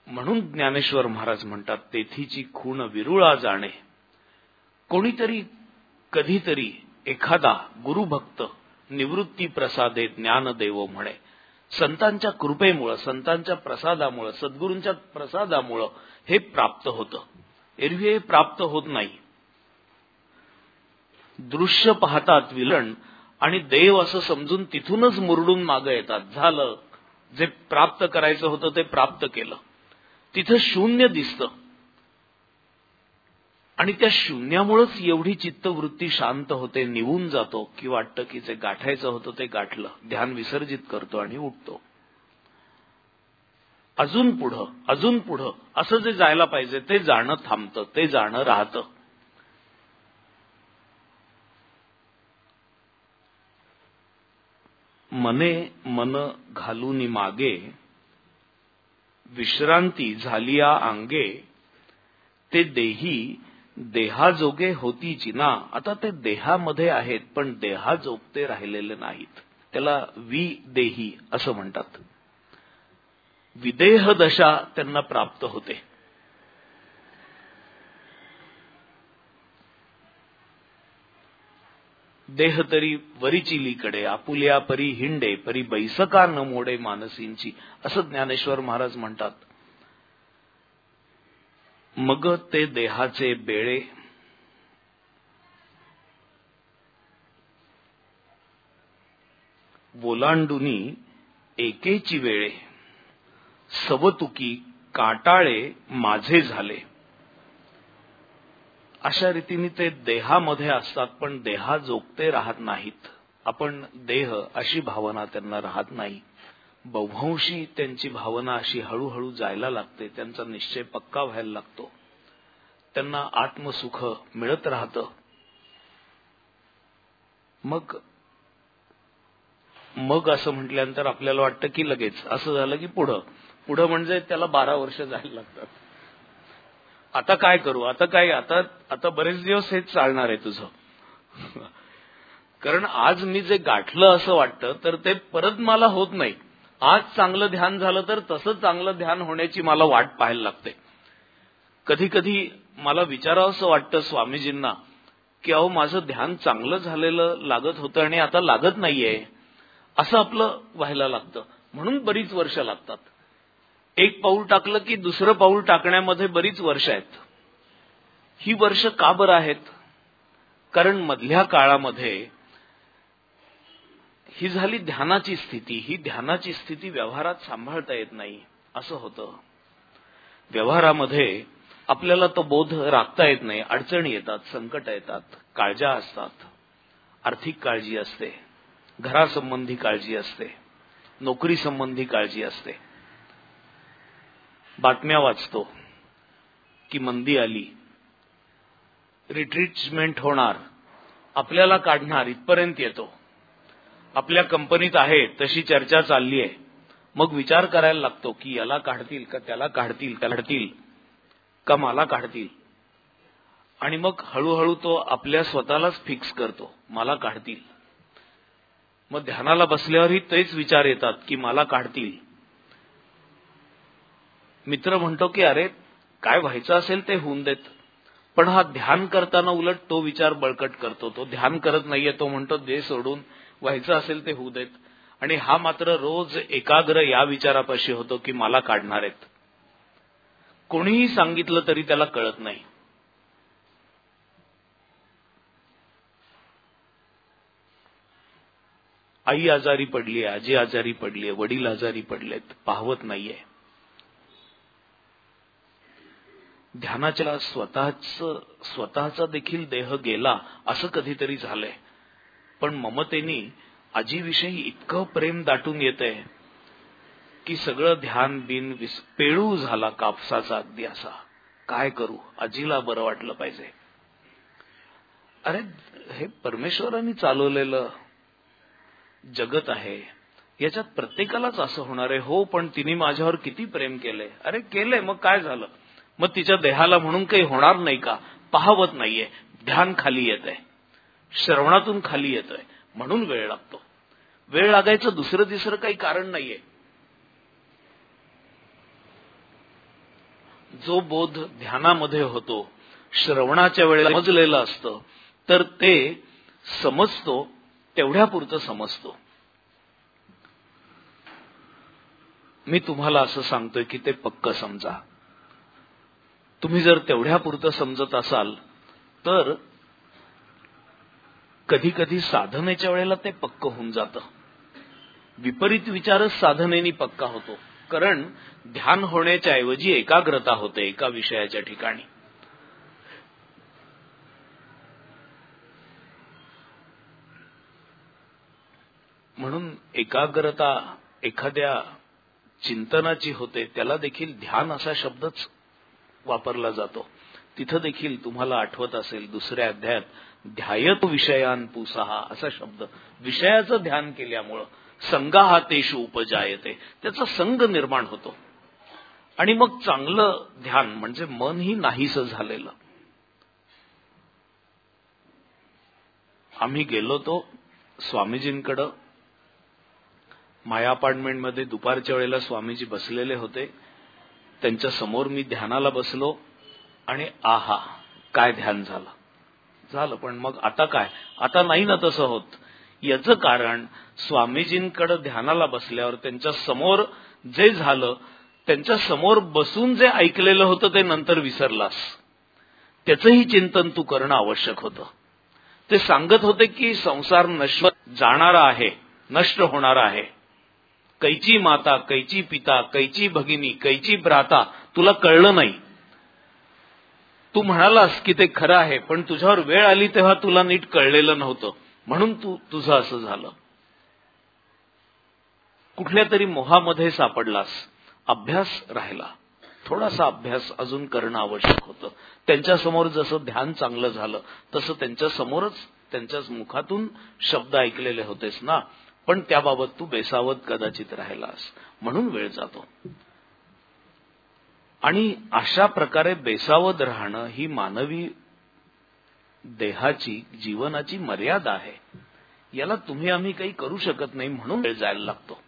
म्हणून ज्ञानेश्वर महाराज म्हणतात, तेथीची खूण विरुळा जाणे. कोणीतरी कधीतरी एखादा गुरुभक्त निवृत्ती प्रसादे ज्ञानदेव म्हणे. संतांच्या कृपेमुळं, संतांच्या प्रसादामुळं, सद्गुरूंच्या प्रसादामुळं हे प्राप्त होतं. एरवी हे प्राप्त होत नाही. दृश्य पाहतात विलण आणि देव असं समजून तिथूनच मुरडून मागे येतात. झालं, जे प्राप्त करायचं होतं ते प्राप्त केलं. तिथं शून्य दिसतं आणि त्या शून्यामुळेच एवढी चित्तवृत्ती शांत होते, निवून जातो की वाटतं की जे गाठायचं होतं ते गाठलं. ध्यान विसर्जित करतो आणि उठतो. अजून पुढं, अजून पुढं असं जे जायला पाहिजे ते जाणं थांबतं, ते जाणं राहतं. मने मन घालून मागे, विश्रांती झालिया अंगे, ते देही देहाजोगे होती जिना. आता ते देहामध्ये आहेत पण देहाजोगते राहिलेले नाहीत. त्याला विदेही असं म्हणतात. विदेह दशा त्यांना प्राप्त होते. देह तरी वरिचिलीकडे, आपुल्या परी हिंडे, परी बैसका न मोडे मानसींची, असं ज्ञानेश्वर महाराज म्हणतात. मग ते देहाचे बेळे, ओलांडुनी एकेची वेळे, सवतुकी काटाळे माझे झाले. अशा रीतीने ते देहामध्ये असतात पण देहाजोगते राहत नाहीत. आपण देह अशी भावना त्यांना राहत नाही. बव्हंशी त्यांची भावना अशी हळूहळू जायला लागते. त्यांचा निश्चय पक्का व्हायला लागतो. त्यांना आत्मसुख मिळत राहतं. मग मग असं म्हटल्यानंतर आपल्याला वाटतं की लगेच असं झालं की पुढं पुढं म्हणजे त्याला बारा वर्ष जायला लागतात. आता काय करू, आता काय, आता आता बरेच दिवस हेच चालणार आहे तुझं. कारण आज मी जे गाठलं असं वाटतं तर ते परत मला होत नाही. आज चांगलं ध्यान झालं तर तसं चांगलं ध्यान होण्याची मला वाट पाहायला लागते. कधी कधी मला विचारावंसं वाटतं स्वामीजींना की अहो माझं ध्यान चांगलं झालेलं लागत होतं आणि आता लागत नाहीये. असं आपलं व्हायला लागतं. म्हणून बरीच वर्ष लागतात. एक पाऊल टाकलं की दुसरं पाऊल टाकण्यामध्ये बरीच वर्ष आहेत. ही वर्ष का बरं आहेत? कारण मधल्या काळामध्ये ही झाली ध्यानाची स्थिती. ही ध्यानाची स्थिती व्यवहारात सांभाळता येत नाही असं होतं. व्यवहारामध्ये आपल्याला तो बोध राखता येत नाही. अडचणी येतात, संकट येतात, काळजा असतात. आर्थिक काळजी असते, घरासंबंधी काळजी असते, नोकरी संबंधी काळजी असते. बातम्या वाचतो की मंदी आली, रिट्रीटमेंट होणार, आपल्याला काढणार, इथपर्यंत येतो. आपल्या कंपनीत आहे तशी चर्चा चालली आहे. मग विचार करायला लागतो की याला काढतील का त्याला काढतील, काढतील का मला काढतील. आणि मग हळूहळू तो आपल्या स्वतःलाच फिक्स करतो, मला काढतील. मग ध्यानाला बसल्यावरही तेच विचार येतात की मला काढतील. मित्र म्हणतो की अरे काय व्हायचं असेल ते होऊन देत. पण हा ध्यान करताना उलट तो विचार बळकट करतो. तो ध्यान करत नाहीये, तो म्हणतो दे सोडून, व्हायचं असेल ते होऊ देत. आणि हा मात्र रोज एकाग्र या विचारापाशी होतो की मला काढणार आहेत. कोणीही सांगितलं तरी त्याला कळत नाही. आई आजारी पडलीय, आजी आजारी पडलीय, वडील आजारी पडलेत, पाहवत नाहीये. ध्यानाच्या स्वतःच स्वतःचा देखील देह गेला असं कधीतरी झालंय. पण ममतेनी आजीविषयी इतकं प्रेम दाटून येतंय की सगळं ध्यान बिन विस पेळू झाला कापसाचा अगदी असा. काय करू, आजीला बरं वाटलं पाहिजे. अरे हे परमेश्वरांनी चालवलेलं जगत आहे, याच्यात प्रत्येकालाच असं होणार आहे. हो पण तिने माझ्यावर किती प्रेम केलंय. अरे केलंय, मग काय झालं. मग तिच्या देहाला म्हणून काही होणार नाही का. पाहवत नाहीये, ध्यान खाली येत आहे, श्रवणातून खाली येतोय, म्हणून वेळ लागतो. वेळ लागायचं दुसरं तिसरं काही कारण नाहीये. जो बोध ध्यानामध्ये होतो, श्रवणाच्या वेळेला समजलेलं असतं, तर ते समजतो तेवढ्यापुरतं समजतो. मी तुम्हाला असं सांगतोय की ते पक्क समजा. तुम्ही जर तेवढ्यापुरतं समजत असाल तर कधी कधी साधनेच्या वेळेला ते पक्क होऊन जातं. विपरीत विचारच साधनेनी पक्का होतो, कारण ध्यान होण्याच्या ऐवजी एकाग्रता होते एका विषयाच्या ठिकाणी. म्हणून एकाग्रता एखाद्या चिंतनाची होते, त्याला देखील ध्यान असा शब्दच वापरला जातो. तिथं देखील तुम्हाला आठवत असेल दुसऱ्या अध्यायात ध्यायत विषयान पुसहा असा शब्द. विषयाचं ध्यान केल्यामुळं संगाहातेषु उपजायते, त्याचा संग निर्माण होतो आणि मग चांगलं ध्यान म्हणजे मनही नाहीसं झालेलं. आम्ही गेलो तो स्वामीजींकडं. माया अपार्टमेंटमध्ये दुपारच्या वेळेला स्वामीजी बसलेले होते. त्यांच्या समोर मी ध्यानाला बसलो आणि आहा काय ध्यान झालं झालं पण मग आता काय, आता नाही ना तसं होत. याचं कारण स्वामीजींकडे ध्यानाला बसल्यावर त्यांच्या समोर जे झालं, त्यांच्या समोर बसून जे ऐकलेलं होतं ते नंतर विसरलास. त्याचंही चिंतन तू करणं आवश्यक होतं. ते सांगत होते की संसार नश्वर जाणारा आहे, नष्ट होणारा आहे. कैची माता, कैची पिता, कैची भगिनी, कैची भ्राता, तुला कळलं नाही. तू म्हणालास की ते खरं आहे, पण तुझ्यावर वेळ आली तेव्हा तुला नीट कळलेलं नव्हतं, म्हणून तू तुझं असं झालं. कुठल्या तरी मोहामध्ये सापडलास, अभ्यास राहिला, थोडासा अभ्यास अजून करणं आवश्यक होतं. त्यांच्यासमोर जसं ध्यान चांगलं झालं तसं त्यांच्या समोरच त्यांच्याच मुखातून शब्द ऐकलेले होतेस ना, पण त्याबाबत तू बेसावध कदाचित राहिलास, म्हणून वेळ जातो. आणि अशा प्रकारे बेसावध राहणं ही मानवी देहाची, जीवनाची मर्यादा आहे. याला तुम्ही आम्ही काही करू शकत नाही, म्हणून वेळ जायला लागतो.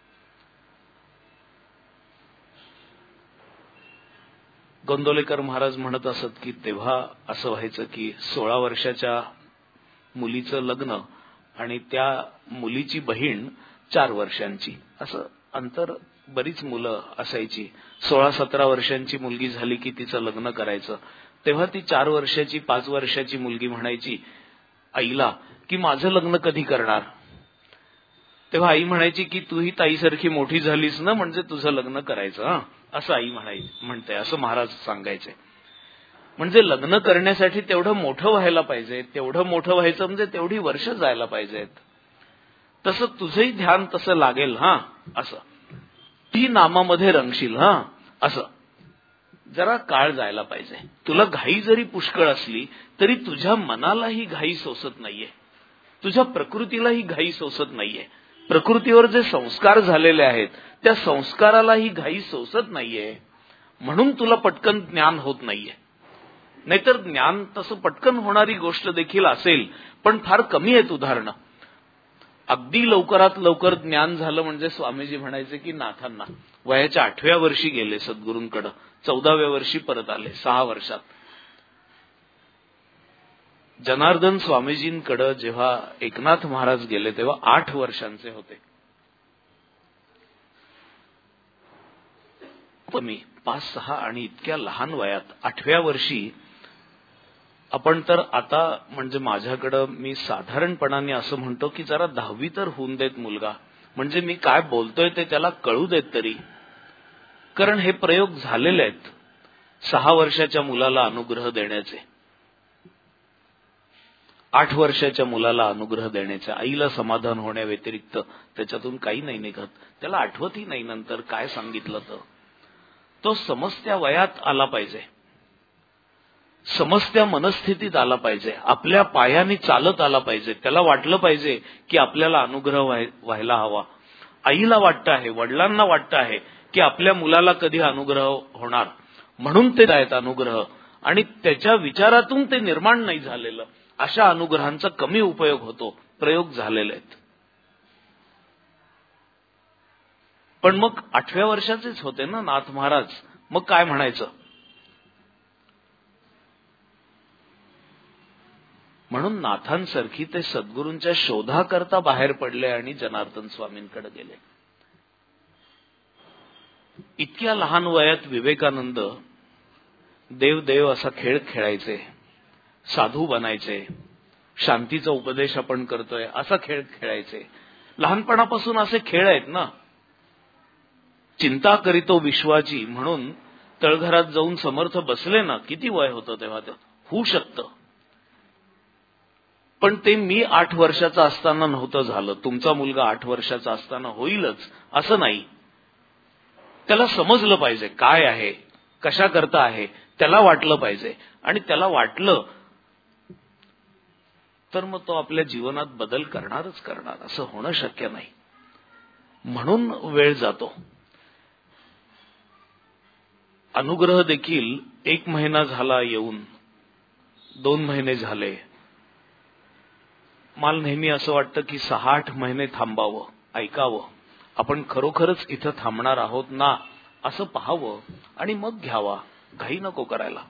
गोंदवलेकर महाराज म्हणत असत की तेव्हा असं व्हायचं की सोळा वर्षाच्या मुलीचं लग्न आणि त्या मुलीची बहीण चार वर्षांची, असं अंतर बरीच मुलं असायची. सोळा सतरा वर्षांची मुलगी झाली की तिचं लग्न करायचं. तेव्हा ती चार वर्षाची पाच वर्षाची मुलगी म्हणायची आईला की माझं लग्न कधी करणार. तेव्हा आई म्हणायची की तू ही ताईसारखी मोठी झालीस ना, म्हणजे तुझं लग्न करायचं, हा असं आई म्हणायची म्हणते, असं महाराज सांगायचे. म्हणजे लग्न करण्यासाठी तेवढं मोठं व्हायला पाहिजे, तेवढं मोठं व्हायचं म्हणजे तेवढी वर्ष जायला पाहिजेत. तसं तुझंही ध्यान तसं लागेल, हा असं ती नामामध्ये रंगशील, हा असं जरा काळ जायला पाहिजे. तुला घाई जरी पुष्कळ असली तरी तुझ्या मनालाही घाई सोसत नाहीये, तुझ्या प्रकृतीलाही घाई सोसत नाहीये. प्रकृतीवर जे संस्कार झालेले आहेत त्या संस्कारालाही घाई सोसत नाहीये, म्हणून तुला पटकन ज्ञान होत नाहीये. नाहीतर ज्ञान तसं पटकन होणारी गोष्ट देखील असेल, पण फार कमी आहेत उदाहरणं. अगदी लवकरात लवकर ज्ञान झालं म्हणजे स्वामीजी म्हणायचे की नाथांना वयाच्या आठव्या वर्षी गेले सद्गुरूंकडे, चौदाव्या वर्षी परत आले, सहा वर्षात. जनार्दन स्वामीजींकडे जेव्हा एकनाथ महाराज गेले तेव्हा आठ वर्षांचे होते. मी पाच सहा आणि इतक्या लहान वयात आठव्या वर्षी आपण तर आता म्हणजे माझ्याकडं मी साधारणपणाने असं म्हणतो की जरा दहावी तर होऊन देत मुलगा, म्हणजे मी काय बोलतोय ते त्याला कळू देत तरी. कारण हे प्रयोग झालेले आहेत सहा वर्षाच्या मुलाला अनुग्रह देण्याचे, आठ वर्षाच्या मुलाला अनुग्रह देण्याचे. आईला समाधान होण्या व्यतिरिक्त त्याच्यातून काही नाही निघत. त्याला आठवतही नाही नंतर काय सांगितलं तर. तो समजत्या वयात आला पाहिजे, समजत्या मनस्थितीत आला पाहिजे, आपल्या पायाने चालत आला पाहिजे. त्याला वाटलं पाहिजे की आपल्याला अनुग्रह व्हायला हवा. आईला वाटतं आहे, वडिलांना वाटतं आहे की आपल्या मुलाला कधी अनुग्रह होणार, म्हणून ते आहेत अनुग्रह, आणि त्याच्या विचारातून ते निर्माण नाही झालेलं. अशा अनुग्रहांचा कमी उपयोग होतो, प्रयोग झालेले आहेत. पण मग आठव्या वर्षाचेच होते ना नाथ महाराज, मग काय म्हणायचं. म्हणून नाथांसारखी ते सद्गुरूंच्या शोधाकरता बाहेर पडले आणि जनार्दन स्वामींकडे गेले. इतक्या लहान वयात विवेकानंद देव देव असा खेळ खेळायचे, साधू बनायचे, शांतीचा उपदेश आपण करतोय असा खेळ खेळायचे. लहानपणापासून असे खेळ आहेत ना. चिंता करीतो विश्वाची म्हणून तळघरात जाऊन समर्थ बसले ना, किती वय होतं तेव्हा, ते होऊ शकतं. पण ते मी आठ वर्षाचा असताना नव्हतं झालं. तुमचा मुलगा आठ वर्षाचा असताना होईलच असं नाही. त्याला समजलं पाहिजे काय आहे, कशा करता आहे, त्याला वाटलं पाहिजे. आणि त्याला वाटलं तर मग तो आपल्या जीवनात बदल करणारच करणार. असं होणं शक्य नाही. म्हणून वेळ जातो. अनुग्रह देखील एक महिना झाला येऊन, दोन महिने झाले. मला नेहमी असं वाटतं की सहा आठ महिने थांबावं, ऐकावं. आपण खरोखरच इथं थांबणार आहोत ना असं पाहावं आणि मग घ्यावा. घाई नको करायला.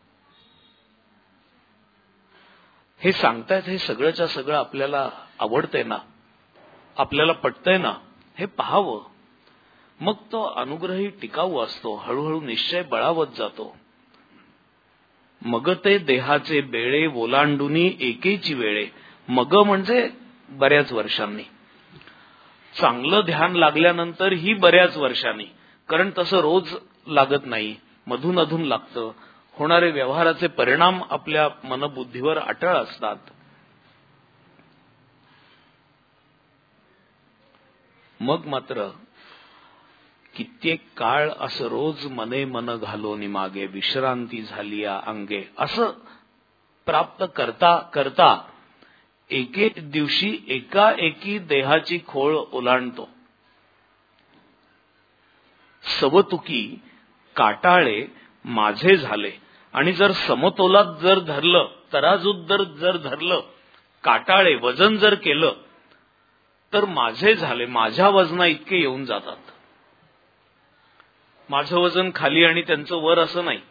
हे सांगतायत हे सगळंच्या सगळं आपल्याला आवडतंय ना, आपल्याला पटतंय ना, हे पाहावं. मग तो अनुग्रही टिकाऊ असतो. हळूहळू निश्चय बळावत जातो. मग ते देहाचे बेळे ओलांडुनी एकेची वेळे. मग म्हणजे बऱ्याच वर्षांनी. चांगलं ध्यान लागल्यानंतर ही बऱ्याच वर्षांनी, कारण तसं रोज लागत नाही, मधून अधून लागतं. होणारे व्यवहाराचे परिणाम आपल्या मनबुद्धीवर अटळ असतात. मग मात्र कित्येक काळ असं रोज मने मन घालोनी मागे, विश्रांती झाली या अंगे, असं प्राप्त करता करता एके दिवशी एकाएकी देहाची खोळ ओलांडतो. सवतुकी काटाळे माझे झाले. आणि जर समतोलात जर धरलं, तराजूत जर जर धरलं, काटाळे वजन जर केलं तर माझे झाले. माझ्या वजना इतके येऊन जातात. माझं वजन खाली आणि त्यांचं वर असं नाही.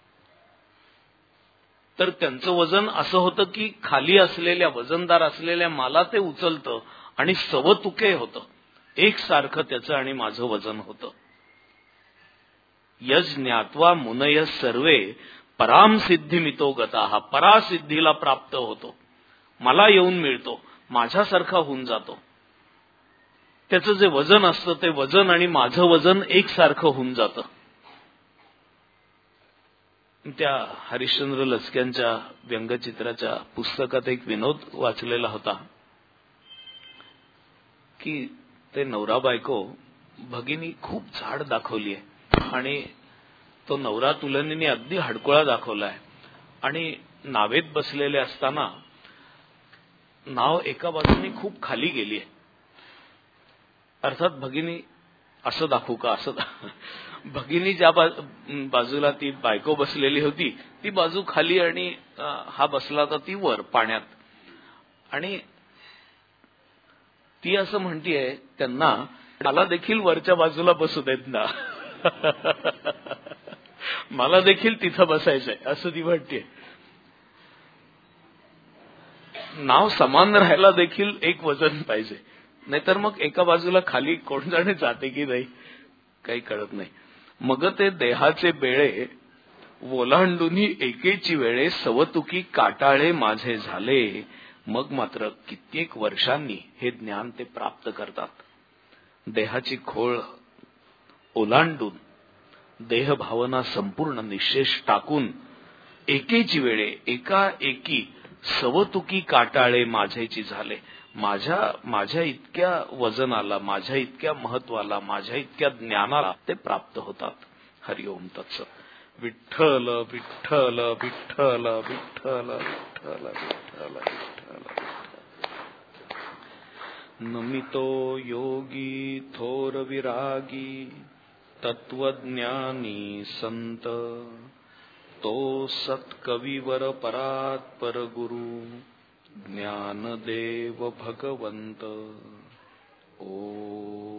तर त्यांचं वजन असं होतं की खाली असलेल्या वजनदार असलेल्या मला ते उचलतं आणि सवतुके होतं. एकसारखं त्याचं आणि माझं वजन होतं. यज ज्ञात्वा मुनय सर्वे पराम सिद्धी मितो गता. हा परासिद्धीला प्राप्त होतो. मला येऊन मिळतो, माझ्यासारखा होऊन जातो. त्याचं जे वजन असतं ते वजन आणि माझं वजन एकसारखं होऊन जातं. त्या हरिश्चंद्र लचक्यांच्या व्यंगचित्राच्या पुस्तकात एक विनोद वाचलेला होता की ते नवरा बायको भगिनी खूप झाड दाखवली आहे आणि तो नवरा तुलनेने अगदी हडकुळा दाखवलाय आणि नावेत बसलेले असताना नाव एका बाजूने खूप खाली गेली आहे. अर्थात भगिनी असं दाखवू का असं भगिनी ज्या बाजूला ती बायको बसलेली होती ती बाजू खाली आणि हा बसला होता ती वर पाण्यात. आणि ती असं म्हणतीये त्यांना, मला देखील वरच्या बाजूला बसू देत ना, मला देखील तिथं बसायचंय असं ती म्हणतीये. नाव समान राहायला देखील एक वजन पाहिजे, नाहीतर मग एका बाजूला खाली कोण जाणे जाते की नाही काही कळत नाही. मग ते देहाचे बेळे ओलांडुनी एकेची वेळे, सवतुकी काटाळे माझे झाले. मग मात्र कित्येक वर्षांनी हे ज्ञान ते प्राप्त करतात. देहाची खोळ ओलांडून देह भावना संपूर्ण निशेष टाकून एकेची वेळे एकाएकी सवतुकी काटाळे माझेची झाले. माझ्या माझ्या इतक्या वजनाला, माझ्या इतक्या महत्वाला, माझ्या इतक्या ज्ञानाला ते प्राप्त होतात. हरिओम तत्सत. विठ्ठल विठ्ठल विठ्ठल विठ्ठल विठ्ठल विठ्ठल विठ्ठल. नमितो योगी थोर विरागी तत्वज्ञानी संत, तो सत्कविवर परात्पर गुरु ज्ञानदेव भगवंत. ओ